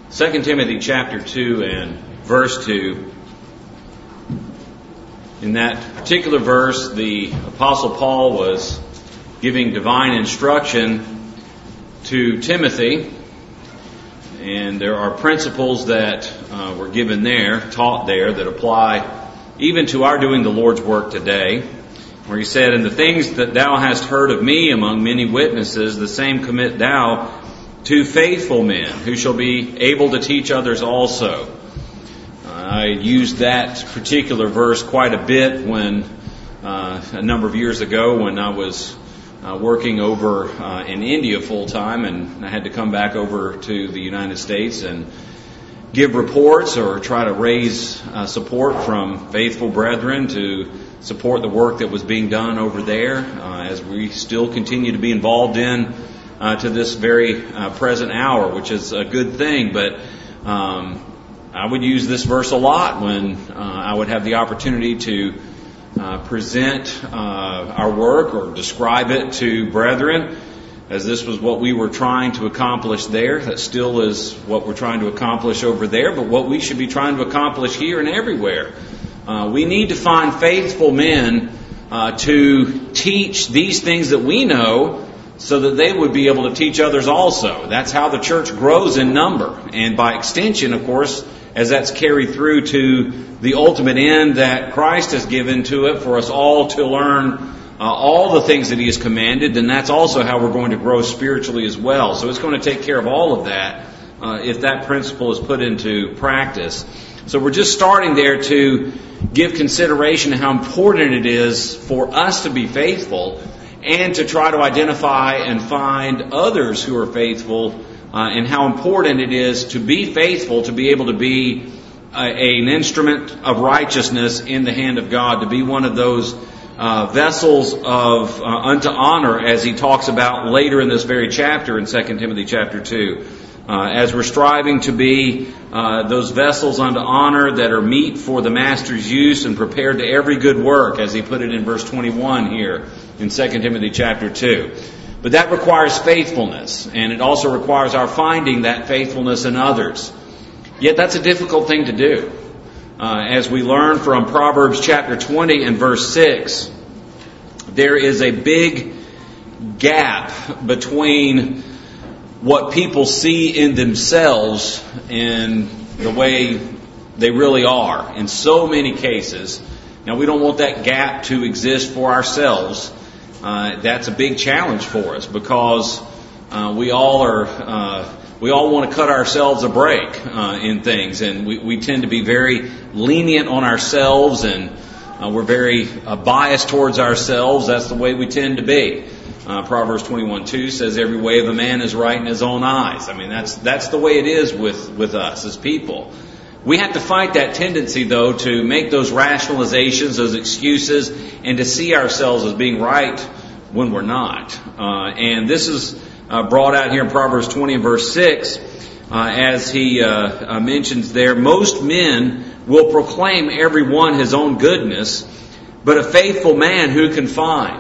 2 Timothy chapter 2 and verse 2. In that particular verse, the Apostle Paul was giving divine instruction to Timothy. And there are principles that were given there, taught there, that apply even to our doing the Lord's work today. Where he said, "And the things that thou hast heard of me among many witnesses, the same commit thou to faithful men, who shall be able to teach others also." I used that particular verse quite a bit when a number of years ago when I was working over in India full time, and I had to come back over to the United States and give reports or try to raise support from faithful brethren to support the work that was being done over there, as we still continue to be involved in to this very present hour, which is a good thing. But I would use this verse a lot when I would have the opportunity to present our work or describe it to brethren, as this was what we were trying to accomplish there. That still is what we're trying to accomplish over there, but what we should be trying to accomplish here and everywhere. We need to find faithful men to teach these things that we know, so that they would be able to teach others also. That's how the church grows in number. And by extension, of course, as that's carried through to the ultimate end that Christ has given to it for us all to learn all the things that He has commanded, then that's also how we're going to grow spiritually as well. So it's going to take care of all of that if that principle is put into practice. So we're just starting there to give consideration to how important it is for us to be faithful and to try to identify and find others who are faithful, and how important it is to be faithful, to be able to be an instrument of righteousness in the hand of God, to be one of those vessels of unto honor, as he talks about later in this very chapter in 2 Timothy chapter 2. As we're striving to be those vessels unto honor that are meet for the master's use and prepared to every good work, as he put it in verse 21 here in 2 Timothy chapter 2. But that requires faithfulness, and it also requires our finding that faithfulness in others. Yet that's a difficult thing to do. As we learn from Proverbs chapter 20 and verse 6, there is a big gap between what people see in themselves and the way they really are in so many cases. Now, we don't want that gap to exist for ourselves. That's a big challenge for us, because we all want to cut ourselves a break in things, and we tend to be very lenient on ourselves, and we're very biased towards ourselves. That's the way we tend to be. Proverbs 21:2 says, "Every way of a man is right in his own eyes." I mean, that's the way it is with us as people. We have to fight that tendency, though, to make those rationalizations, those excuses, and to see ourselves as being right when we're not. And this is brought out here in Proverbs 20 and verse 6, as he mentions there, "Most men will proclaim every one his own goodness, but a faithful man who can find?"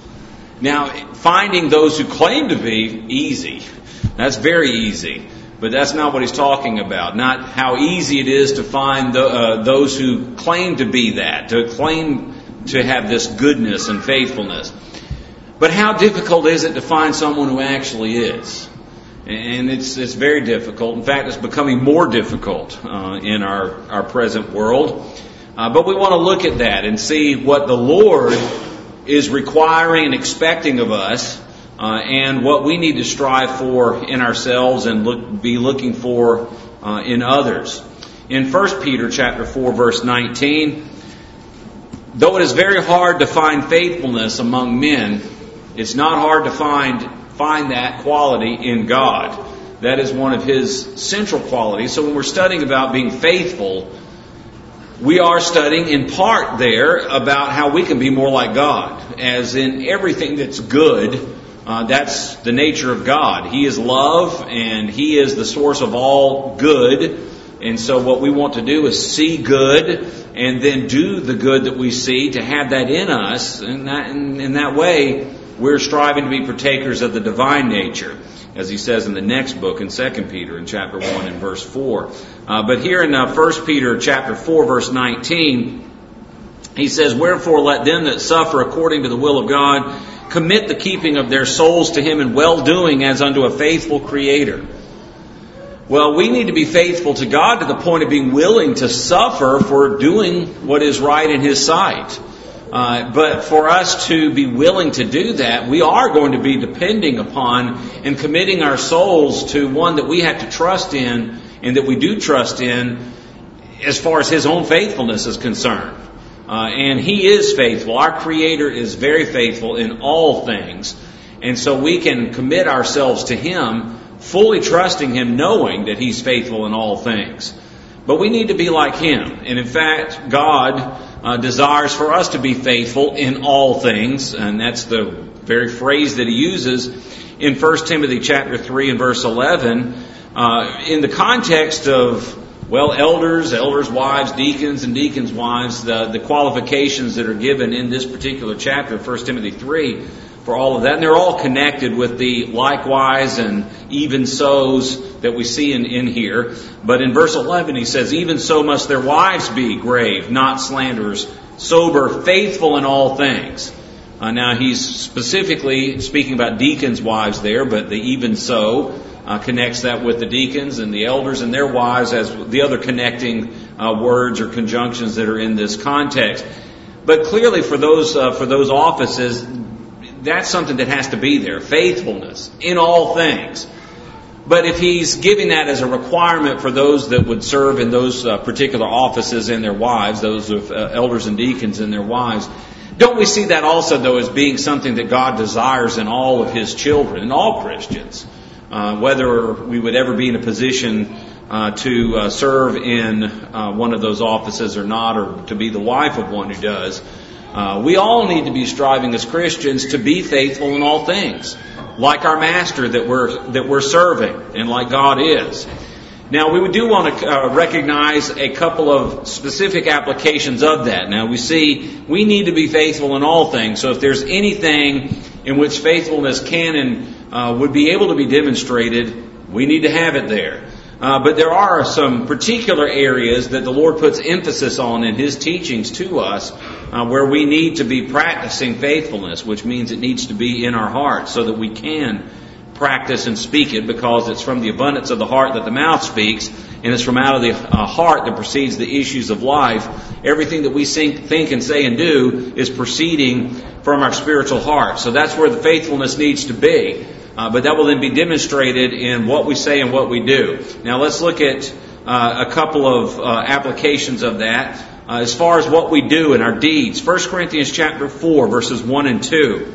Now, finding those who claim to be easy. That's very easy. But that's not what he's talking about. Not how easy it is to find those who claim to be that, to claim to have this goodness and faithfulness. But how difficult is it to find someone who actually is? And it's very difficult. In fact, it's becoming more difficult in our present world. But we want to look at that and see what the Lord is requiring and expecting of us, and what we need to strive for in ourselves and be looking for in others. In 1 Peter chapter 4, verse 19, "Though it is very hard to find faithfulness among men, it's not hard to find that quality in God." That is one of His central qualities. So when we're studying about being faithful, we are studying in part there about how we can be more like God. As in everything that's good, that's the nature of God. He is love, and He is the source of all good. And so what we want to do is see good and then do the good that we see, to have that in us. And in that way, we're striving to be partakers of the divine nature. as he says in the next book in 2 Peter in chapter 1 and verse 4. But here in 1 Peter chapter 4 verse 19, he says, "Wherefore let them that suffer according to the will of God commit the keeping of their souls to Him in well-doing as unto a faithful Creator." Well, we need to be faithful to God to the point of being willing to suffer for doing what is right in His sight. But for us to be willing to do that, we are going to be depending upon and committing our souls to one that we have to trust in and that we do trust in as far as His own faithfulness is concerned. And He is faithful. Our Creator is very faithful in all things. And so we can commit ourselves to Him, fully trusting Him, knowing that He's faithful in all things. But we need to be like Him. And in fact, God desires for us to be faithful in all things. And that's the very phrase that He uses in 1 Timothy chapter 3 and verse 11. In the context of, well, elders, wives, deacons, and deacons' wives, the qualifications that are given in this particular chapter of 1 Timothy 3 for all of that. And they're all connected with the likewise and even so's that we see in here. But in verse 11 he says, "Even so must their wives be grave, not slanderers, sober, faithful in all things." Now he's specifically speaking about deacons' wives there, but the even so connects that with the deacons and the elders and their wives as the other connecting words or conjunctions that are in this context. But clearly for those offices, that's something that has to be there. Faithfulness in all things. But if he's giving that as a requirement for those that would serve in those particular offices and their wives, those of elders and deacons and their wives, don't we see that also, though, as being something that God desires in all of His children, in all Christians? Whether we would ever be in a position to serve in one of those offices or not, or to be the wife of one who does, we all need to be striving as Christians to be faithful in all things, like our Master that we're serving, and like God is. Now, we do want to recognize a couple of specific applications of that. Now, we see we need to be faithful in all things. So if there's anything in which faithfulness can and would be able to be demonstrated, we need to have it there. But there are some particular areas that the Lord puts emphasis on in His teachings to us where we need to be practicing faithfulness, which means it needs to be in our hearts so that we can practice and speak it, because it's from the abundance of the heart that the mouth speaks, and it's from out of the heart that proceeds the issues of life. Everything that we think and say and do is proceeding from our spiritual heart. So that's where the faithfulness needs to be. But that will then be demonstrated in what we say and what we do. Now let's look at a couple of applications of that as far as what we do in our deeds. 1 Corinthians chapter 4, verses 1 and 2.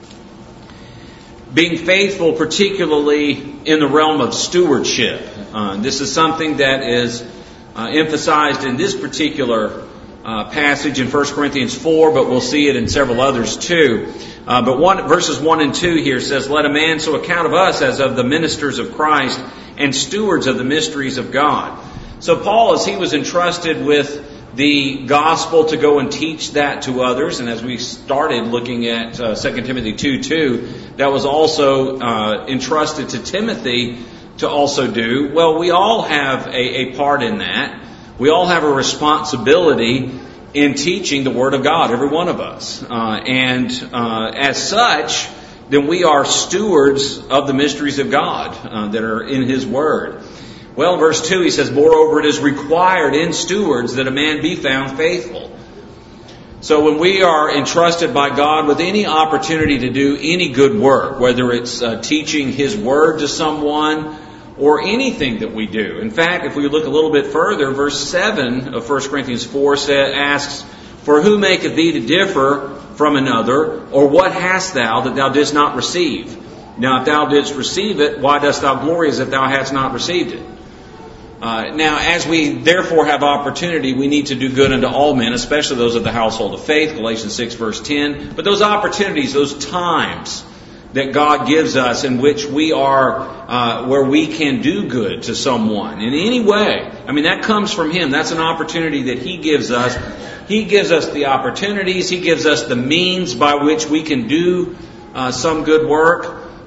Being faithful, particularly in the realm of stewardship. This is something that is emphasized in this particular passage in 1 Corinthians 4, but we'll see it in several others too. But verses 1 and 2 here says, "Let a man so account of us as of the ministers of Christ and stewards of the mysteries of God." So Paul, as he was entrusted with the gospel to go and teach that to others, and as we started looking at 2 Timothy 2:2, that was also entrusted to Timothy to also do. Well, we all have a part in that. We all have a responsibility in teaching the Word of God, every one of us. And as such, then we are stewards of the mysteries of God that are in His Word. Well, in verse 2 he says, "Moreover, it is required in stewards that a man be found faithful." So when we are entrusted by God with any opportunity to do any good work, whether it's teaching His Word to someone or anything that we do. In fact, if we look a little bit further, verse 7 of 1 Corinthians 4 asks, "For who maketh thee to differ from another, or what hast thou that thou didst not receive? Now if thou didst receive it, why dost thou glory as if thou hadst not received it?" Now, as we therefore have opportunity, we need to do good unto all men, especially those of the household of faith, Galatians 6 verse 10. But those opportunities, those times that God gives us in which we are, where we can do good to someone in any way, I mean, that comes from Him. That's an opportunity that He gives us. He gives us the opportunities. He gives us the means by which we can do some good work.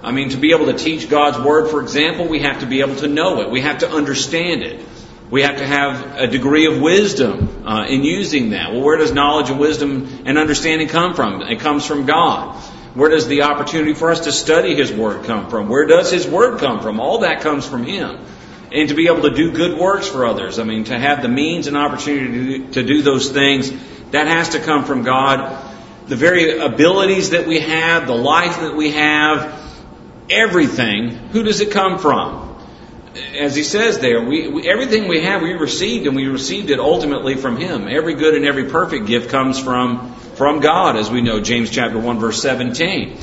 I mean, to be able to teach God's Word, for example, we have to be able to know it. We have to understand it. We have to have a degree of wisdom in using that. Well, where does knowledge and wisdom and understanding come from? It comes from God. Where does the opportunity for us to study His Word come from? Where does His Word come from? All that comes from Him. And to be able to do good works for others, I mean, to have the means and opportunity to do those things, that has to come from God. The very abilities that we have, the life that we have, everything, who does it come from? As he says there, everything we have we received, and we received it ultimately from Him. Every good and every perfect gift comes from God, as we know, James chapter 1 verse 17.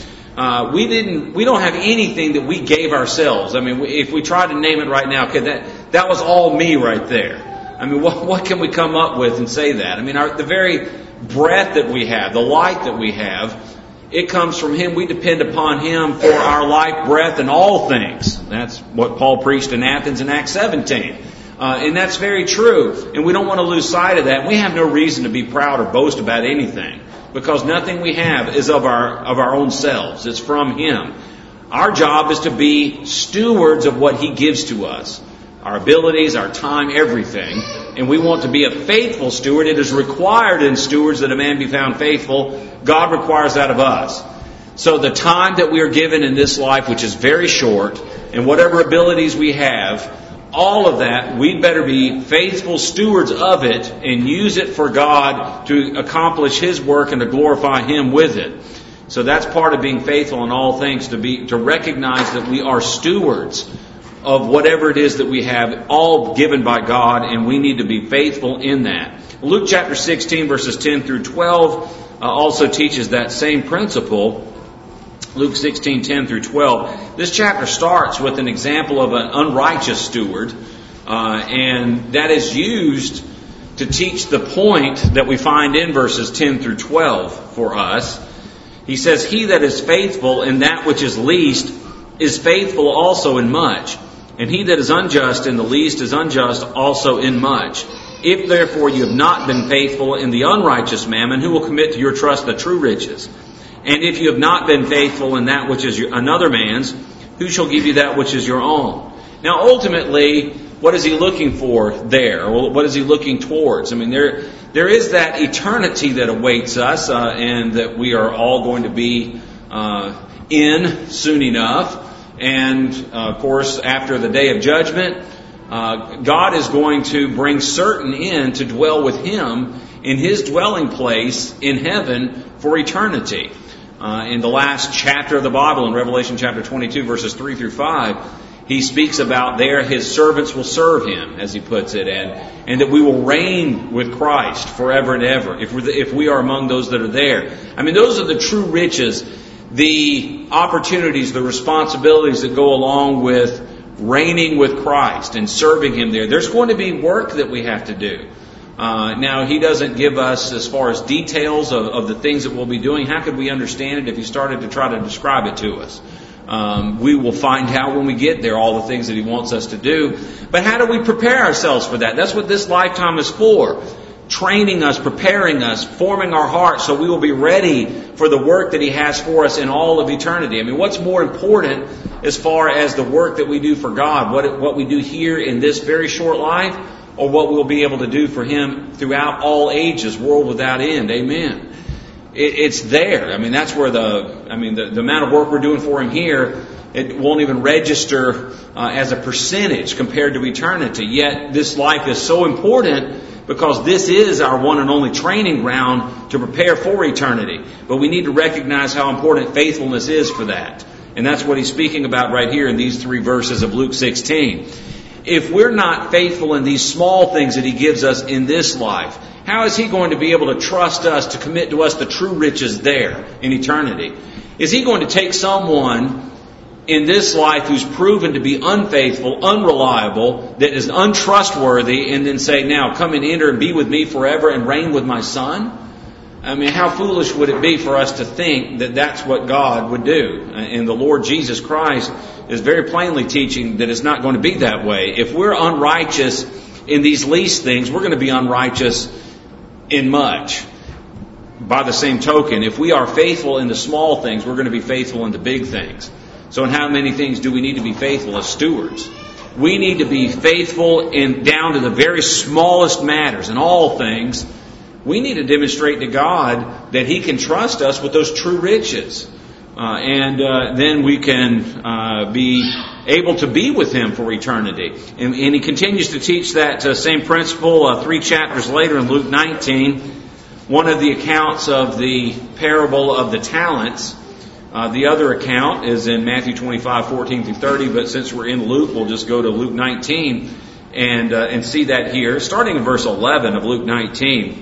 We don't have anything that we gave ourselves. I mean, if we try to name it right now, okay, that was all me right there. I mean, what can we come up with and say that? I mean, the very breath that we have, the light that we have, it comes from Him. We depend upon Him for our life, breath, and all things. That's what Paul preached in Athens in Acts 17. And that's very true. And we don't want to lose sight of that. We have no reason to be proud or boast about anything, because nothing we have is of our own selves. It's from Him. Our job is to be stewards of what He gives to us. Our abilities, our time, everything. And we want to be a faithful steward. It is required in stewards that a man be found faithful. God requires that of us. So the time that we are given in this life, which is very short, and whatever abilities we have, all of that, we'd better be faithful stewards of it and use it for God to accomplish His work and to glorify Him with it. So that's part of being faithful in all things, to recognize that we are stewards of whatever it is that we have, all given by God, and we need to be faithful in that. Luke chapter 16 verses 10 through 12 also teaches that same principle. Luke 16, 10 through 12. This chapter starts with an example of an unrighteous steward, and that is used to teach the point that we find in verses 10 through 12 for us. He says, "He that is faithful in that which is least is faithful also in much. And he that is unjust in the least is unjust also in much. If therefore you have not been faithful in the unrighteous mammon, who will commit to your trust the true riches? And if you have not been faithful in that which is another man's, who shall give you that which is your own?" Now ultimately, what is he looking for there? Or what is he looking towards? I mean, there is that eternity that awaits us, and that we are all going to be in soon enough. And, of course, after the day of judgment, God is going to bring certain in to dwell with Him in His dwelling place in heaven for eternity. In the last chapter of the Bible, in Revelation chapter 22, verses 3 through 5, He speaks about there His servants will serve Him, as He puts it, and that we will reign with Christ forever and ever, if we are among those that are there. I mean, those are the true riches, the opportunities, the responsibilities that go along with reigning with Christ and serving Him there. There's going to be work that we have to do. Now, He doesn't give us as far as details of the things that we'll be doing. How could we understand it if He started to try to describe it to us? We will find out when we get there all the things that He wants us to do. But how do we prepare ourselves for that? That's what this lifetime is for. Training us, preparing us, forming our hearts so we will be ready for the work that He has for us in all of eternity. I mean, what's more important as far as the work that we do for God? What we do here in this very short life, or what we'll be able to do for Him throughout all ages, world without end. Amen. It's there. I mean, that's where the amount of work we're doing for Him here, it won't even register as a percentage compared to eternity. Yet this life is so important, because this is our one and only training ground to prepare for eternity. But we need to recognize how important faithfulness is for that. And that's what He's speaking about right here in these 3 verses of Luke 16. If we're not faithful in these small things that He gives us in this life, how is He going to be able to trust us to commit to us the true riches there in eternity? Is He going to take someone in this life who's proven to be unfaithful, unreliable, that is untrustworthy, and then say, "Now come and enter and be with me forever and reign with my Son"? I mean, how foolish would it be for us to think that that's what God would do? And the Lord Jesus Christ is very plainly teaching that it's not going to be that way. If we're unrighteous in these least things, we're going to be unrighteous in much. By the same token, if we are faithful in the small things, we're going to be faithful in the big things. So in how many things do we need to be faithful as stewards? We need to be faithful down to the very smallest matters. In all things, we need to demonstrate to God that He can trust us with those true riches. Then we can be able to be with Him for eternity. And He continues to teach that same principle 3 chapters later in Luke 19. One of the accounts of the parable of the talents. The other account is in Matthew 25:14 through 30, but since we're in Luke, we'll just go to Luke 19 and see that here. Starting in verse 11 of Luke 19.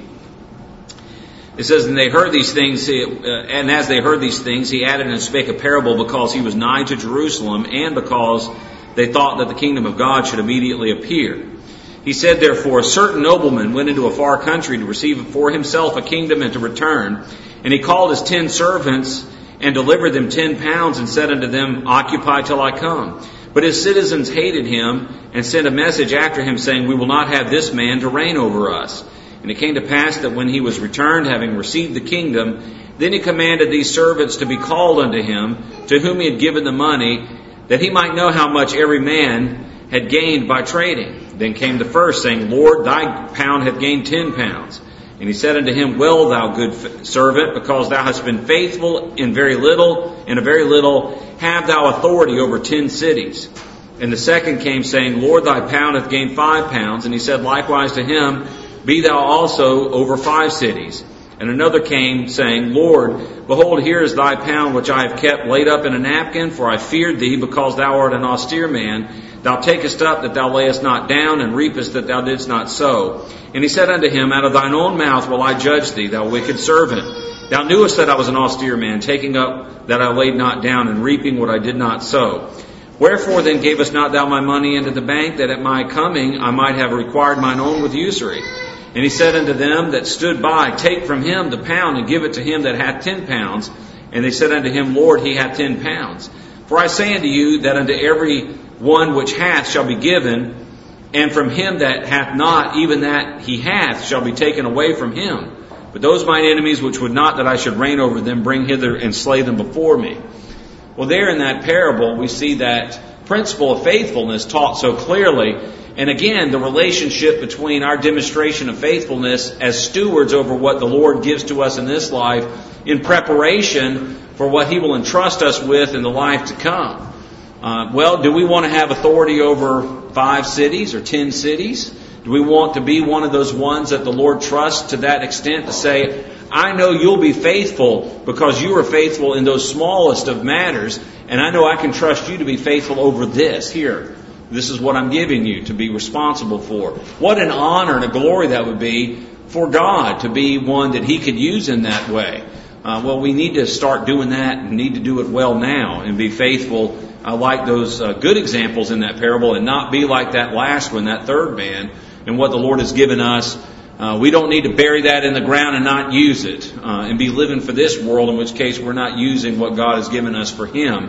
It says, and they heard these things, and as they heard these things, He added and spake a parable because He was nigh to Jerusalem, and because they thought that the kingdom of God should immediately appear. He said, therefore, a certain nobleman went into a far country to receive for himself a kingdom and to return. And he called his 10 servants and delivered them 10 pounds and said unto them, occupy till I come. But his citizens hated him and sent a message after him, saying, we will not have this man to reign over us. And it came to pass that when he was returned, having received the kingdom, then he commanded these servants to be called unto him, to whom he had given the money, that he might know how much every man had gained by trading. Then came the first, saying, Lord, thy pound hath gained 10 pounds. And he said unto him, well, thou good servant, because thou hast been faithful in very little, in a very little, have thou authority over 10 cities. And the second came, saying, Lord, thy pound hath gained 5 pounds. And he said likewise to him, be thou also over 5 cities. And another came, saying, Lord, behold, here is thy pound which I have kept laid up in a napkin, for I feared thee, because thou art an austere man. Thou takest up that thou layest not down, and reapest that thou didst not sow. And he said unto him, out of thine own mouth will I judge thee, thou wicked servant. Thou knewest that I was an austere man, taking up that I laid not down, and reaping what I did not sow. Wherefore then gavest not thou my money into the bank, that at my coming I might have required mine own with usury? And he said unto them that stood by, take from him the pound, and give it to him that hath 10 pounds. And they said unto him, Lord, he hath 10 pounds. For I say unto you, that unto every one which hath shall be given, and from him that hath not, even that he hath, shall be taken away from him. But those mine enemies which would not that I should reign over them, bring hither and slay them before me. Well, there in that parable, we see that principle of faithfulness taught so clearly. And again, the relationship between our demonstration of faithfulness as stewards over what the Lord gives to us in this life in preparation for what He will entrust us with in the life to come. Well, do we want to have authority over 5 cities or 10 cities? Do we want to be one of those ones that the Lord trusts to that extent to say, I know you'll be faithful because you are faithful in those smallest of matters, and I know I can trust you to be faithful over this here. This is what I'm giving you to be responsible for. What an honor and a glory that would be for God to be one that He could use in that way. Well, we need to start doing that and need to do it well now and be faithful like those good examples in that parable, and not be like that last one, that third man, and what the Lord has given us. We don't need to bury that in the ground and not use it and be living for this world, in which case we're not using what God has given us for Him.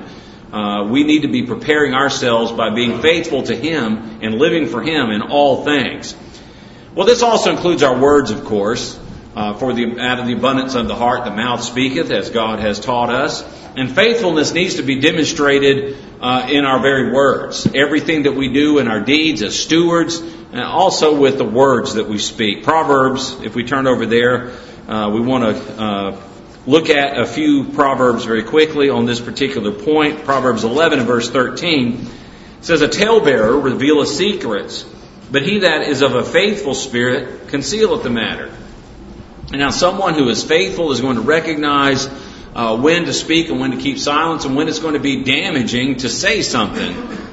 We need to be preparing ourselves by being faithful to Him and living for Him in all things. Well, this also includes our words, of course. Out of the abundance of the heart, the mouth speaketh, as God has taught us. And faithfulness needs to be demonstrated in our very words. Everything that we do in our deeds as stewards, and also with the words that we speak. Proverbs, if we turn over there, we want to look at a few Proverbs very quickly on this particular point. Proverbs 11 and verse 13 says, a talebearer revealeth secrets, but he that is of a faithful spirit concealeth the matter. And now someone who is faithful is going to recognize when to speak and when to keep silence, and when it's going to be damaging to say something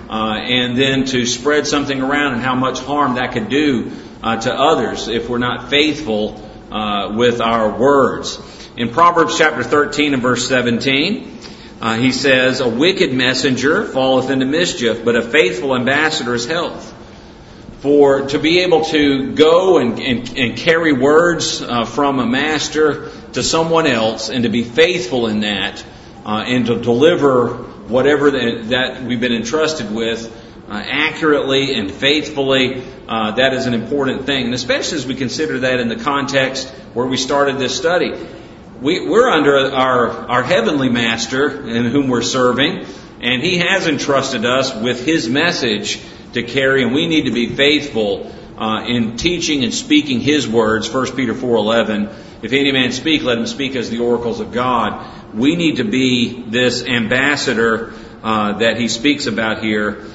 and then to spread something around, and how much harm that could do to others if we're not faithful with our words. In Proverbs chapter 13 and verse 17, he says, a wicked messenger falleth into mischief, but a faithful ambassador is health. For to be able to go and carry words from a master to someone else, and to be faithful in that, and to deliver whatever that we've been entrusted with accurately and faithfully, that is an important thing. And especially as we consider that in the context where we started this study. We're under our heavenly master in whom we're serving, And He has entrusted us with His message to carry, and we need to be faithful in teaching and speaking His words. 1 Peter 4:11, if any man speak, let him speak as the oracles of God. We need to be this ambassador that he speaks about here,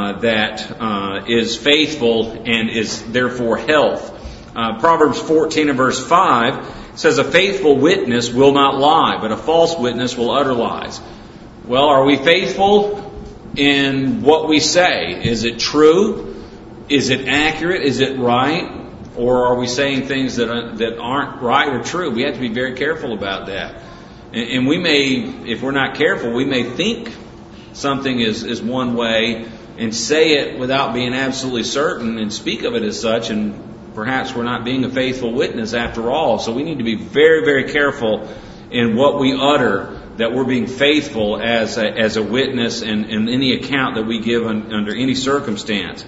that is faithful and is therefore health. Proverbs 14 and verse 5 says, a faithful witness will not lie, but a false witness will utter lies. Well, are we faithful in what we say? Is it true? Is it accurate? Is it right? Or are we saying things that aren't right or true? We have to be very careful about that. And we may, if we're not careful, we may think something is one way and say it without being absolutely certain and speak of it as such, and perhaps we're not being a faithful witness after all. So we need to be very, very careful in what we utter, that we're being faithful as a witness and any account that we give under any circumstance.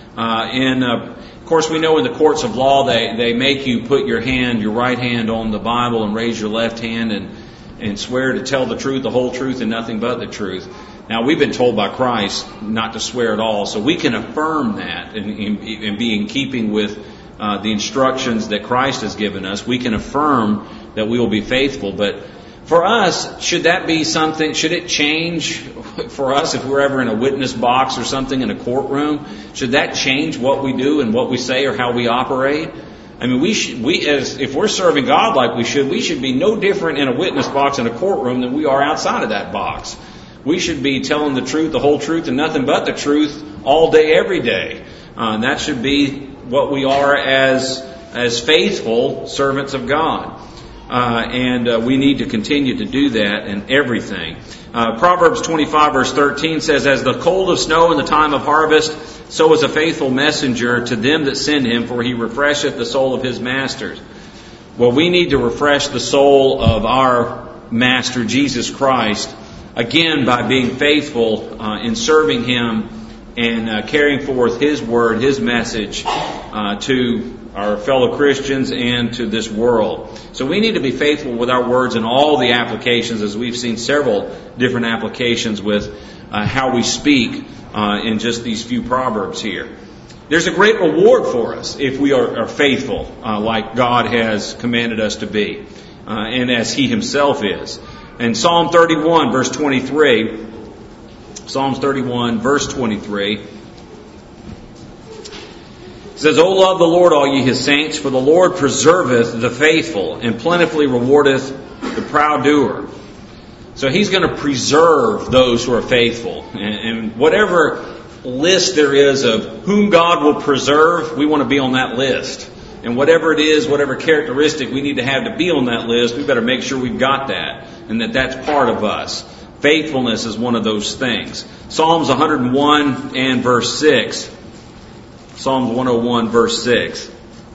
Of course, we know in the courts of law they make you put your right hand on the Bible and raise your left hand and swear to tell the truth, the whole truth, and nothing but the truth. Now, we've been told by Christ not to swear at all, so we can affirm that and be in keeping with the instructions that Christ has given us. We can affirm that we will be faithful, but for us, should that be something, should it change for us if we're ever in a witness box or something in a courtroom? Should that change what we do and what we say or how we operate? I mean, if we're serving God like we should be no different in a witness box in a courtroom than we are outside of that box. We should be telling the truth, the whole truth, and nothing but the truth all day, every day. That should be what we are as faithful servants of God. And we need to continue to do that in everything. Proverbs 25 verse 13 says, as the cold of snow in the time of harvest, so is a faithful messenger to them that send him, for he refresheth the soul of his masters. Well, we need to refresh the soul of our Master, Jesus Christ, again by being faithful in serving Him and carrying forth His word, His message to our fellow Christians and to this world. So we need to be faithful with our words in all the applications, as we've seen several different applications with how we speak in just these few proverbs here. There's a great reward for us if we are faithful like God has commanded us to be and as He Himself is. In Psalm 31 verse 23, Psalms 31 verse 23, it says, O love the Lord, all ye His saints, for the Lord preserveth the faithful, and plentifully rewardeth the proud doer. So He's going to preserve those who are faithful. And whatever list there is of whom God will preserve, we want to be on that list. And whatever it is, whatever characteristic we need to have to be on that list, we better make sure we've got that, and that that's part of us. Faithfulness is one of those things. Psalms 101 and verse 6. Psalms 101 verse 6.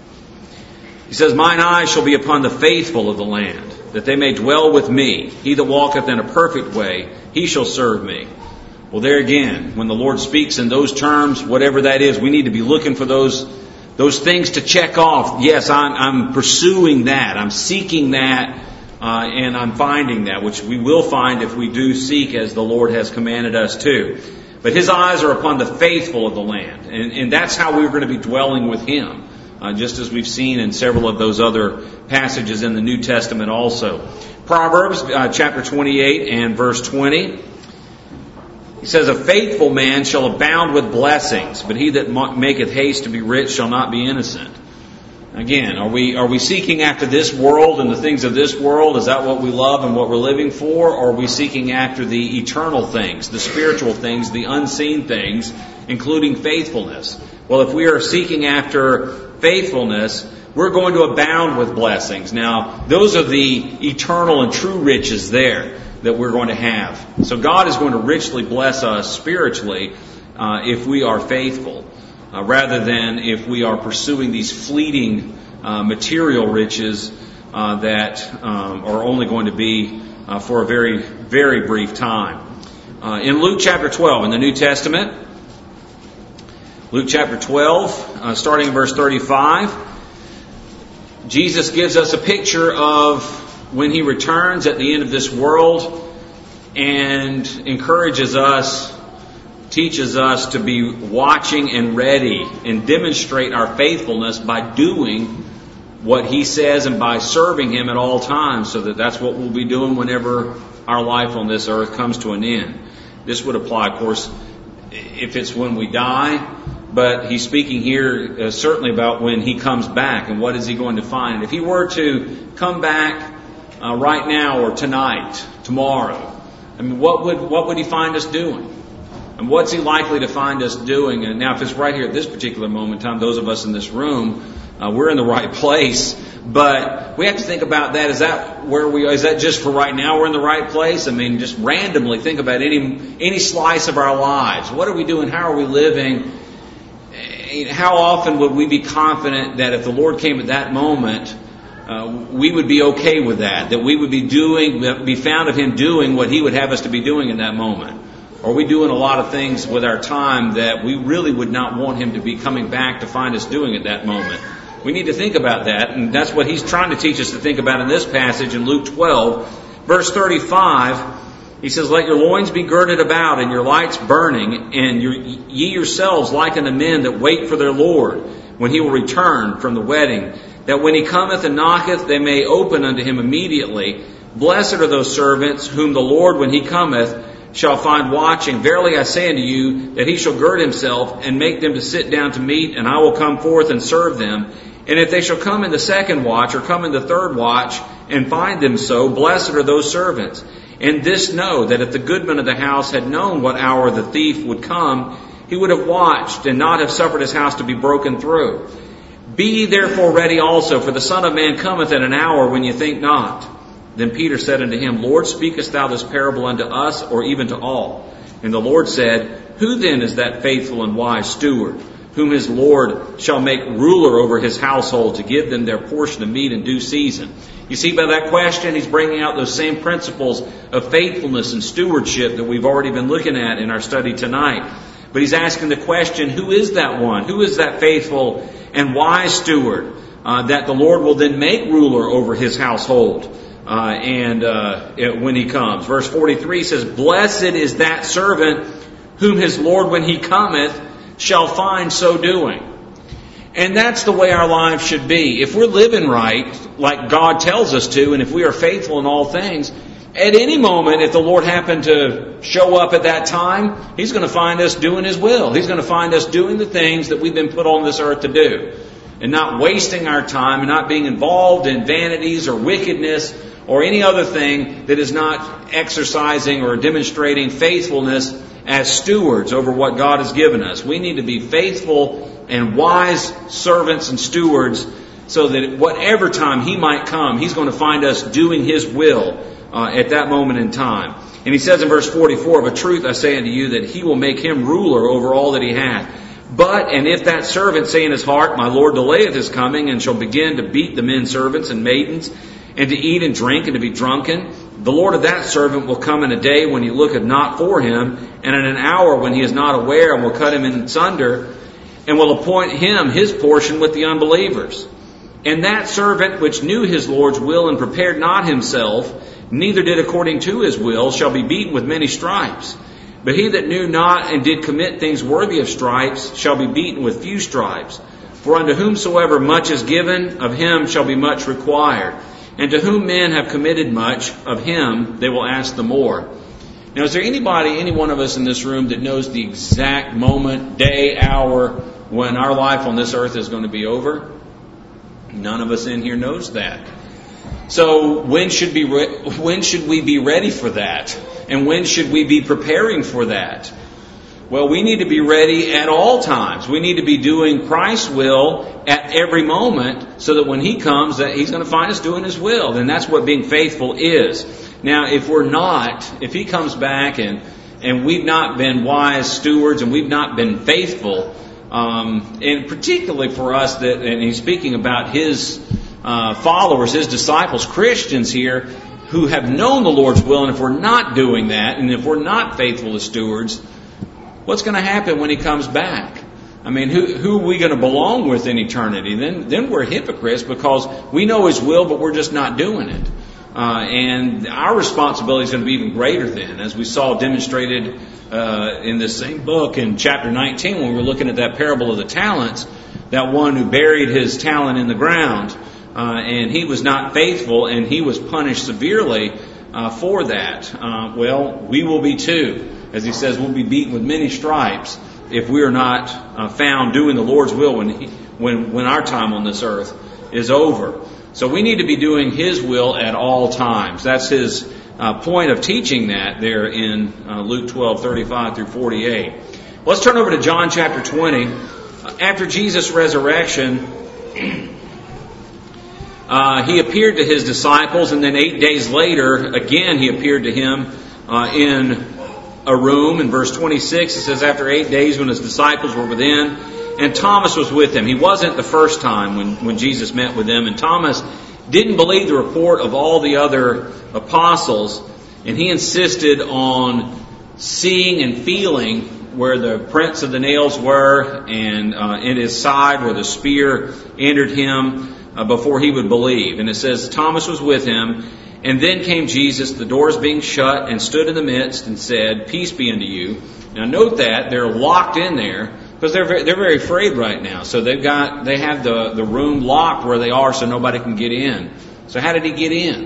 He says, mine eyes shall be upon the faithful of the land, that they may dwell with me. He that walketh in a perfect way, he shall serve me. Well, there again, when the Lord speaks in those terms, whatever that is, we need to be looking for those things to check off. Yes, I'm pursuing that. I'm seeking that. And I'm finding that, which we will find if we do seek as the Lord has commanded us to. But His eyes are upon the faithful of the land. And that's how we're going to be dwelling with Him. Just as we've seen in several of those other passages in the New Testament also. Proverbs chapter 28 and verse 20. He says, a faithful man shall abound with blessings, but he that maketh haste to be rich shall not be innocent. Again, are we seeking after this world and the things of this world? Is that what we love and what we're living for? Or are we seeking after the eternal things, the spiritual things, the unseen things, including faithfulness? Well, if we are seeking after faithfulness, we're going to abound with blessings. Now, those are the eternal and true riches there that we're going to have. So God is going to richly bless us spiritually if we are faithful. Rather than if we are pursuing these fleeting material riches that are only going to be for a very, very brief time. In Luke chapter 12, in the New Testament, Luke chapter 12, starting in verse 35, Jesus gives us a picture of when He returns at the end of this world. and encourages us, teaches us to be watching and ready and demonstrate our faithfulness by doing what He says and by serving Him at all times, so that that's what we'll be doing whenever our life on this earth comes to an end. This would apply, of course, if it's when we die, but He's speaking here certainly about when He comes back and what is He going to find. And if He were to come back right now or tonight, tomorrow, I mean, what would He find us doing? And what's He likely to find us doing? And now, if it's right here at this particular moment in time, those of us in this room, we're in the right place. But we have to think about that. Is that where we are? Is that just for right now we're in the right place? I mean, just randomly think about any slice of our lives. What are we doing? How are we living? How often would we be confident that if the Lord came at that moment, we would be okay with that? That we would be found of Him doing what He would have us to be doing in that moment? Or are we doing a lot of things with our time that we really would not want Him to be coming back to find us doing at that moment? We need to think about that, and that's what He's trying to teach us to think about in this passage in Luke 12. Verse 35, He says, "Let your loins be girded about, and your lights burning, and ye yourselves like unto men that wait for their Lord, when He will return from the wedding, that when He cometh and knocketh, they may open unto Him immediately. Blessed are those servants, whom the Lord, when He cometh, shall find watching. Verily I say unto you, that He shall gird Himself, and make them to sit down to meat, and I will come forth and serve them. And if they shall come in the second watch, or come in the third watch, and find them so, blessed are those servants. And this know, that if the goodman of the house had known what hour the thief would come, he would have watched, and not have suffered his house to be broken through. Be ye therefore ready also, for the Son of Man cometh at an hour when ye think not." Then Peter said unto Him, "Lord, speakest thou this parable unto us, or even to all?" And the Lord said, "Who then is that faithful and wise steward, whom his Lord shall make ruler over his household, to give them their portion of meat in due season?" You see, by that question, He's bringing out those same principles of faithfulness and stewardship that we've already been looking at in our study tonight. But He's asking the question, who is that one? Who is that faithful and wise steward that the Lord will then make ruler over His household when He comes? Verse 43 says, "Blessed is that servant whom his Lord, when He cometh, shall find so doing." And that's the way our lives should be. If we're living right, like God tells us to, and if we are faithful in all things, at any moment, if the Lord happened to show up at that time, He's going to find us doing His will. He's going to find us doing the things that we've been put on this earth to do, and not wasting our time, and not being involved in vanities or wickedness or any other thing that is not exercising or demonstrating faithfulness as stewards over what God has given us. We need to be faithful and wise servants and stewards, so that at whatever time He might come, He's going to find us doing His will at that moment in time. And He says in verse 44, "Of a truth I say unto you, that He will make him ruler over all that he hath. But, and if that servant say in his heart, My Lord delayeth His coming, and shall begin to beat the men servants and maidens, and to eat and drink, and to be drunken, the Lord of that servant will come in a day when He looketh not for him, and in an hour when He is not aware, and will cut him in sunder, and will appoint him his portion with the unbelievers. And that servant which knew his Lord's will, and prepared not himself, neither did according to his will, shall be beaten with many stripes. But he that knew not, and did commit things worthy of stripes, shall be beaten with few stripes. For unto whomsoever much is given, of him shall be much required. And to whom men have committed much, of him they will ask the more." Now, is there anybody, any one of us in this room, that knows the exact moment, day, hour, when our life on this earth is going to be over? None of us in here knows that. So when should we be ready for that? And when should we be preparing for that? Well, we need to be ready at all times. We need to be doing Christ's will at every moment, so that when He comes, that He's going to find us doing His will. And that's what being faithful is. Now, if we're not, if He comes back and we've not been wise stewards, and we've not been faithful, and particularly for us, and He's speaking about His followers, His disciples, Christians here, who have known the Lord's will, and if we're not doing that, and if we're not faithful as stewards, what's going to happen when He comes back? I mean, who are we going to belong with in eternity? Then we're hypocrites, because we know His will, but we're just not doing it. And our responsibility is going to be even greater then, as we saw demonstrated in this same book in chapter 19 when we were looking at that parable of the talents, that one who buried his talent in the ground, and he was not faithful, and he was punished severely for that. Well, we will be too. As he says, we'll be beaten with many stripes if we are not found doing the Lord's will when our time on this earth is over. So we need to be doing His will at all times. That's His point of teaching that there in Luke 12:35 through 48. Let's turn over to John chapter 20. After Jesus' resurrection, He appeared to His disciples, and then 8 days later, again He appeared to him in a room. In verse 26, it says, after 8 days when His disciples were within, and Thomas was with him. He wasn't the first time when Jesus met with them. And Thomas didn't believe the report of all the other apostles. And he insisted on seeing and feeling where the prints of the nails were and in his side where the spear entered him before he would believe. And it says Thomas was with him. And then came Jesus, the doors being shut, and stood in the midst and said, peace be unto you. Now note that they're locked in there, because they're very afraid right now. So they have the room locked where they are, so nobody can get in. So how did He get in?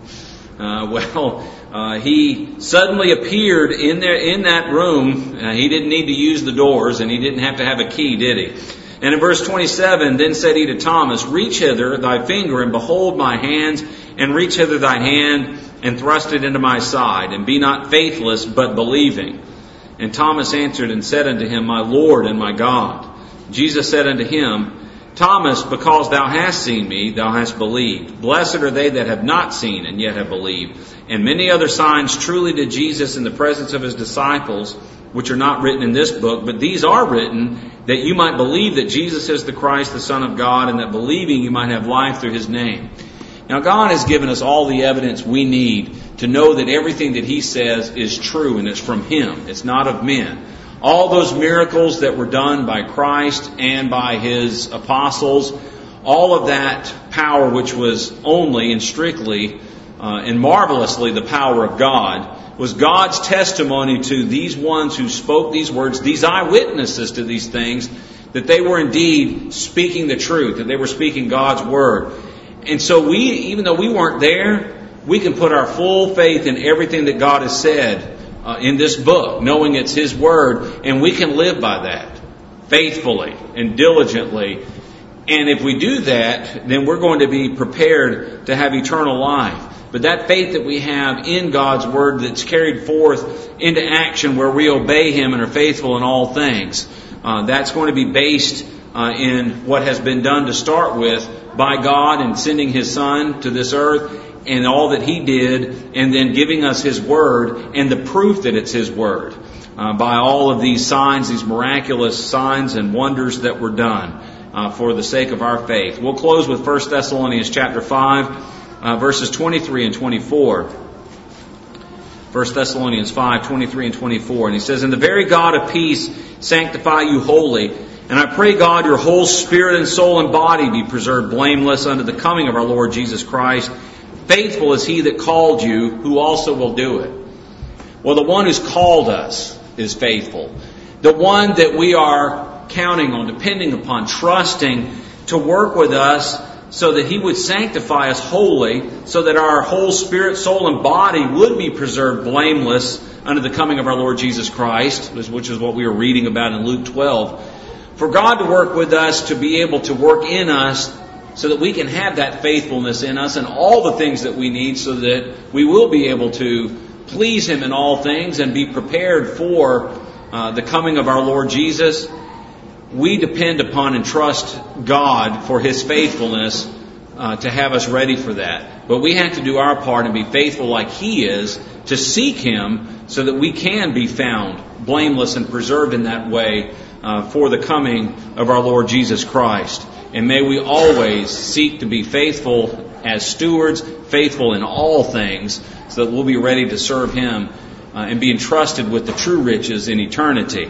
He suddenly appeared in that room. He didn't need to use the doors, and He didn't have to have a key, did He? And in verse 27, then said He to Thomas, reach hither thy finger, and behold my hands, and reach hither thy hand, and thrust it into my side, and be not faithless, but believing. And Thomas answered and said unto Him, my Lord and my God. Jesus said unto him, Thomas, because thou hast seen me, thou hast believed. Blessed are they that have not seen and yet have believed. And many other signs truly did Jesus in the presence of His disciples, which are not written in this book, but these are written, that you might believe that Jesus is the Christ, the Son of God, and that believing you might have life through His name. Now God has given us all the evidence we need to know that everything that He says is true and it's from Him. It's not of men. All those miracles that were done by Christ and by His apostles, all of that power which was only and strictly and marvelously the power of God, was God's testimony to these ones who spoke these words, these eyewitnesses to these things, that they were indeed speaking the truth, that they were speaking God's Word. And so even though we weren't there, we can put our full faith in everything that God has said in this book, knowing it's His Word, and we can live by that faithfully and diligently. And if we do that, then we're going to be prepared to have eternal life. But that faith that we have in God's Word that's carried forth into action where we obey Him and are faithful in all things, that's going to be based in what has been done to start with by God in sending His Son to this earth and all that He did, and then giving us His Word and the proof that it's His Word by all of these signs, these miraculous signs and wonders that were done for the sake of our faith. We'll close with 1 Thessalonians chapter 5, verses 23 and 24. 1 Thessalonians 5, 23 and 24. And he says, and the very God of peace sanctify you wholly. And I pray God your whole spirit and soul and body be preserved blameless unto the coming of our Lord Jesus Christ. Faithful is He that called you, who also will do it. Well, the one who's called us is faithful. The one that we are counting on, depending upon, trusting to work with us so that He would sanctify us wholly, so that our whole spirit, soul, and body would be preserved blameless unto the coming of our Lord Jesus Christ, which is what we were reading about in Luke 12. For God to work with us, to be able to work in us, so that we can have that faithfulness in us and all the things that we need, so that we will be able to please Him in all things and be prepared for the coming of our Lord Jesus. We depend upon and trust God for His faithfulness to have us ready for that. But we have to do our part and be faithful like He is, to seek Him so that we can be found blameless and preserved in that way for the coming of our Lord Jesus Christ. And may we always seek to be faithful as stewards, faithful in all things, so that we'll be ready to serve Him and be entrusted with the true riches in eternity.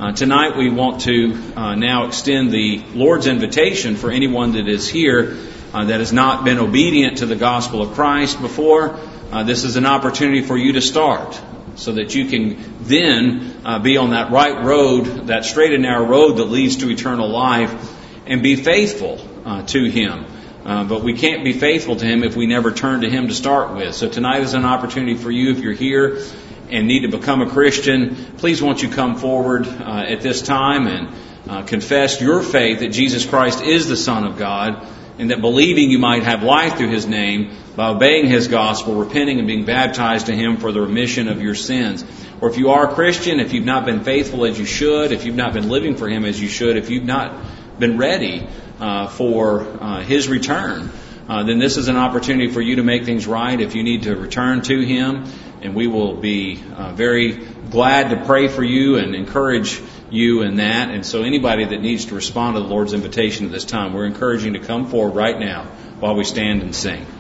Tonight we want to now extend the Lord's invitation for anyone that is here that has not been obedient to the gospel of Christ before, this is an opportunity for you to start, so that you can then be on that right road, that straight and narrow road that leads to eternal life, and be faithful to Him. But we can't be faithful to Him if we never turn to Him to start with. So tonight is an opportunity for you, if you're here and need to become a Christian, please won't you come forward at this time and confess your faith that Jesus Christ is the Son of God, and that believing you might have life through His name by obeying His gospel, repenting and being baptized to Him for the remission of your sins. Or if you are a Christian, if you've not been faithful as you should, if you've not been living for Him as you should, if you've not been ready for His return, then this is an opportunity for you to make things right. If you need to return to Him, and we will be very glad to pray for you and encourage you in that. And so anybody that needs to respond to the Lord's invitation at this time, we're encouraging to come forward right now while we stand and sing.